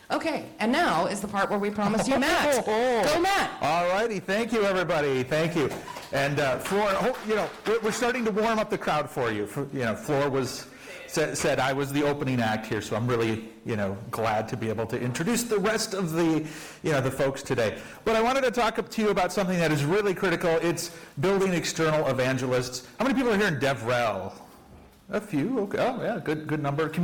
Okay, and now is the part where we promised you Matt. Go, Matt. All righty, thank you, everybody, thank you. And Floor, we're starting to warm up the crowd for you. Floor said I was the opening act here, so I'm really, glad to be able to introduce the rest of the folks today. But I wanted to talk to you about something that is really critical. It's building external evangelists. How many people are here in DevRel? A few, okay, oh yeah, good number.